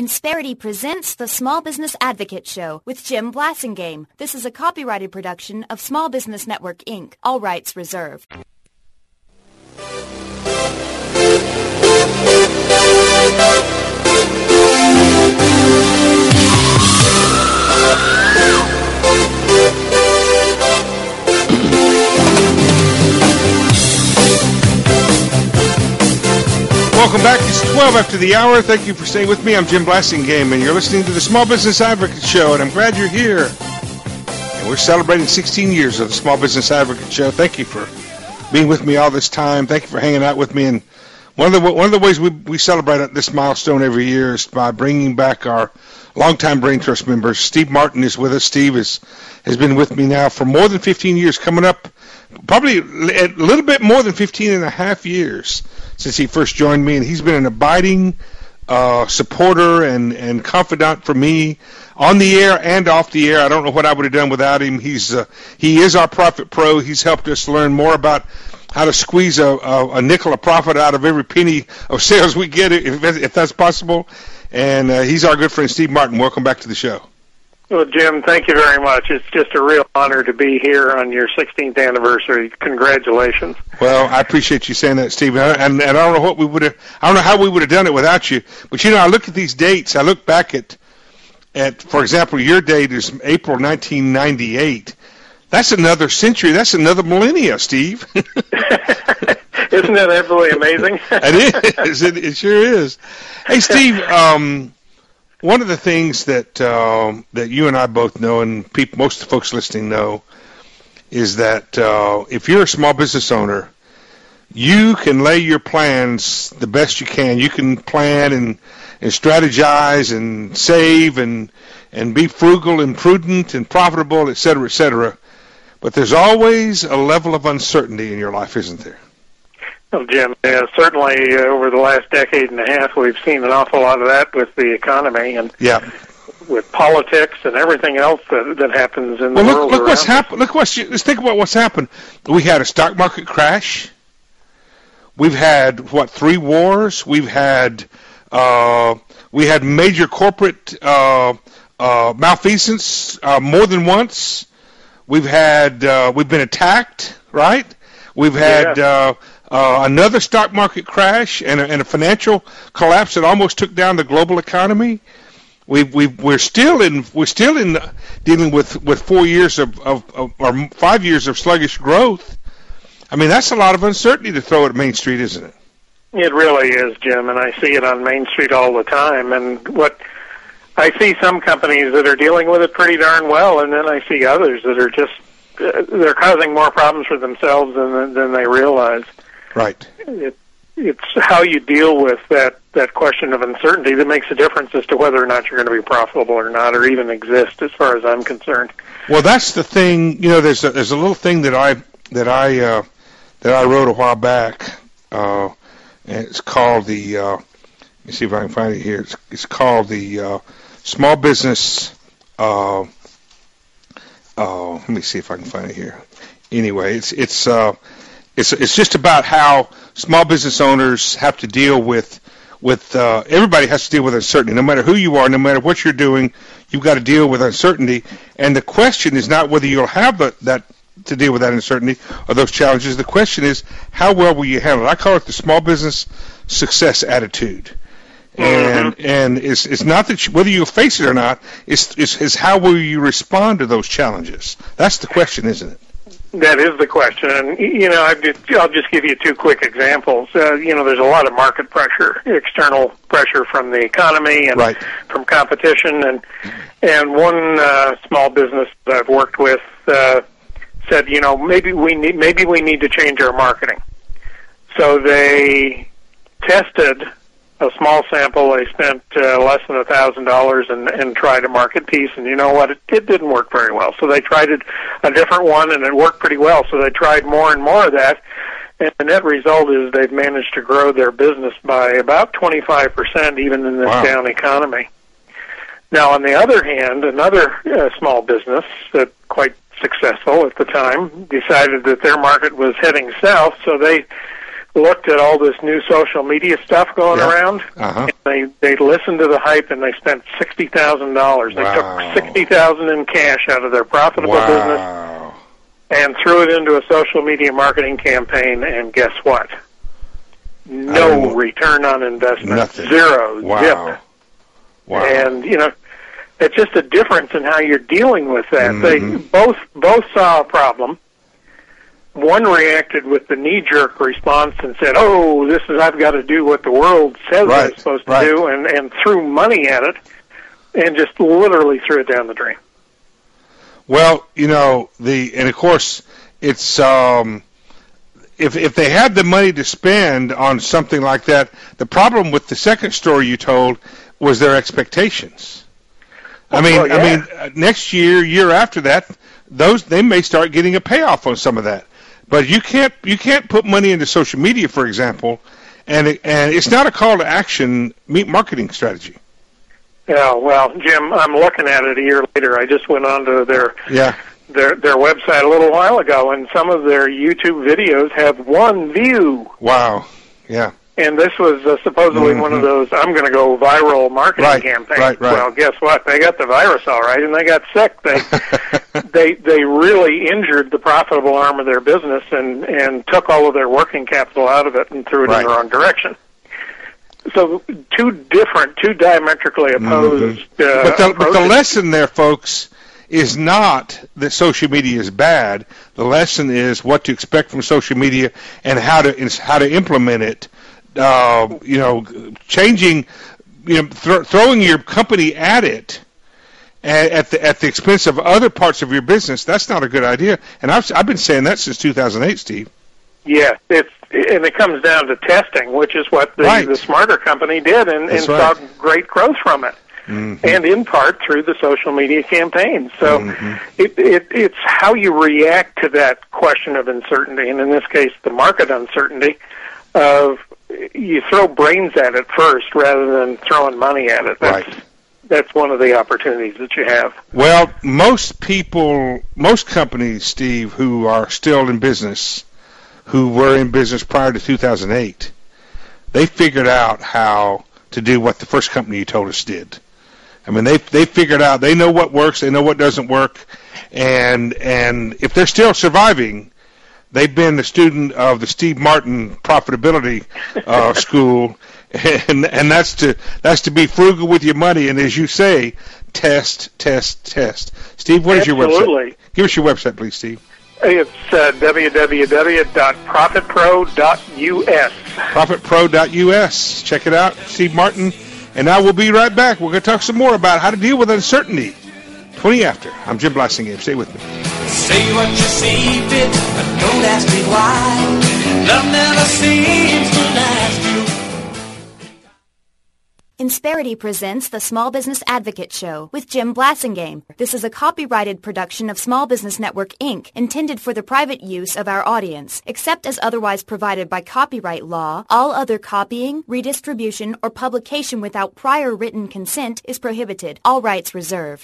Insperity presents the Small Business Advocate Show with Jim Blasingame. This is a copyrighted production of Small Business Network, Inc. All rights reserved. Welcome back. It's 12 after the hour. Thank you for staying with me. I'm Jim Blasingame, and you're listening to the Small Business Advocate Show, and I'm glad you're here. And we're celebrating 16 years of the Small Business Advocate Show. Thank you for being with me all this time. Thank you for hanging out with me. And one of the ways we celebrate this milestone every year is by bringing back our longtime Brain Trust members. Steve Martin is with us. Steve has been with me now for more than 15 years, coming up probably a little bit more than 15 and a half years since he first joined me, and he's been an abiding supporter and confidant for me on the air and off the air. I don't know what I would have done without him. He is our profit pro. He's helped us learn more about how to squeeze a nickel of profit out of every penny of sales we get, if that's possible. And he's our good friend, Steve Martin. Welcome back to the show. Well, Jim, thank you very much. It's just a real honor to be here on your 16th anniversary. Congratulations. Well, I appreciate you saying that, Steve. And I don't know what we would have. I don't know how we would have done it without you. But I look at these dates. I look back at for example, your date is April 1998. That's another century. That's another millennia, Steve. Isn't that absolutely amazing? It is. It sure is. Hey, Steve. One of the things that you and I both know, and most of the folks listening know, is that if you're a small business owner, you can lay your plans the best you can. You can plan and strategize and save and be frugal and prudent and profitable, et cetera, et cetera. But there's always a level of uncertainty in your life, isn't there? Well, Jim, certainly over the last decade and a half, we've seen an awful lot of that with the economy and with politics and everything else that happens in the world. Look what's happened. Let's think about what's happened. We had a stock market crash. We've had 3 wars. We've had major corporate malfeasance more than once. We've been attacked, right? We've had another stock market crash and a financial collapse that almost took down the global economy. We're still dealing with 4 years or 5 years of sluggish growth. I mean, that's a lot of uncertainty to throw at Main Street, isn't it? It really is, Jim, and I see it on Main Street all the time. And what I see some companies that are dealing with it pretty darn well, and then I see others that are just they're causing more problems for themselves than they realize. Right. It's how you deal with that question of uncertainty that makes a difference as to whether or not you're going to be profitable or not, or even exist, as far as I'm concerned. Well, that's the thing. There's a little thing that I wrote a while back. And it's called the. Let me see if I can find it here. It's called the Small Business. Let me see if I can find it here. Anyway, it's just about how small business owners have to deal with everybody has to deal with uncertainty. No matter who you are, no matter what you're doing, you've got to deal with uncertainty. And the question is not whether you'll have that to deal with that uncertainty or those challenges. The question is, how well will you handle it? I call it the small business success attitude. And it's not that whether you face it or not, it's how will you respond to those challenges. That's the question, isn't it? That is the question, and I'll just give you 2 quick examples. There's a lot of market pressure, external pressure from the economy and from competition, and one small business that I've worked with said, maybe we need to change our marketing. So they tested a small sample. They spent less than $1,000 and tried a market piece, and you know what? It didn't work very well. So they tried a different one, and it worked pretty well. So they tried more and more of that, and the net result is they've managed to grow their business by about 25%, even in this down economy. Now, on the other hand, another small business that quite successful at the time decided that their market was heading south, so they looked at all this new social media stuff going around. And they listened to the hype, and they spent $60,000. They took $60,000 in cash out of their profitable business and threw it into a social media marketing campaign. And guess what? No return on investment. Nothing. Zero. Wow. Zip. And it's just a difference in how you're dealing with that. They both saw a problem. One reacted with the knee-jerk response and said, "Oh, I've got to do what the world says I'm supposed to do," and threw money at it, and just literally threw it down the drain. Well, and of course, it's if they had the money to spend on something like that, the problem with the second story you told was their expectations. I mean, next year after that, they may start getting a payoff on some of that. But you can't put money into social media, for example, and it's not a call to action marketing strategy. Yeah, well, Jim, I'm looking at it a year later. I just went onto their website a little while ago, and some of their YouTube videos have 1 view. Wow. Yeah. And this was supposedly one of those I'm going to go viral marketing campaigns. Right. Well, guess what? They got the virus all right, and they got sick. They really injured the profitable arm of their business and took all of their working capital out of it and threw it in the wrong direction. So two diametrically opposed But the lesson there, folks, is not that social media is bad. The lesson is what to expect from social media and how to implement it. Changing, throwing your company at it at the expense of other parts of your business, that's not a good idea. And I've been saying that since 2008, Steve. Yeah, it comes down to testing, which is what the Smarter company did, and saw great growth from it. And in part through the social media campaigns. So it's how you react to that question of uncertainty, and in this case, the market uncertainty of you throw brains at it first rather than throwing money at it. That's one of the opportunities that you have. Well, most companies, Steve, who are still in business, who were in business prior to 2008, they figured out how to do what the first company you told us did. I mean, they figured out, they know what works, they know what doesn't work, and if they're still surviving, they've been the student of the Steve Martin profitability school, and that's to be frugal with your money, and as you say, test. Steve, what is your website? Give us your website, please, Steve. It's www.profitpro.us. Profitpro.us. Check it out, Steve Martin. And now we'll be right back. We're going to talk some more about how to deal with uncertainty. 20 after. I'm Jim Blasingame. Stay with me. Say what you see fit, but don't ask me why. Love never seems to last you. Insperity presents the Small Business Advocate Show with Jim Blasingame. This is a copyrighted production of Small Business Network, Inc., intended for the private use of our audience. Except as otherwise provided by copyright law, all other copying, redistribution, or publication without prior written consent is prohibited. All rights reserved.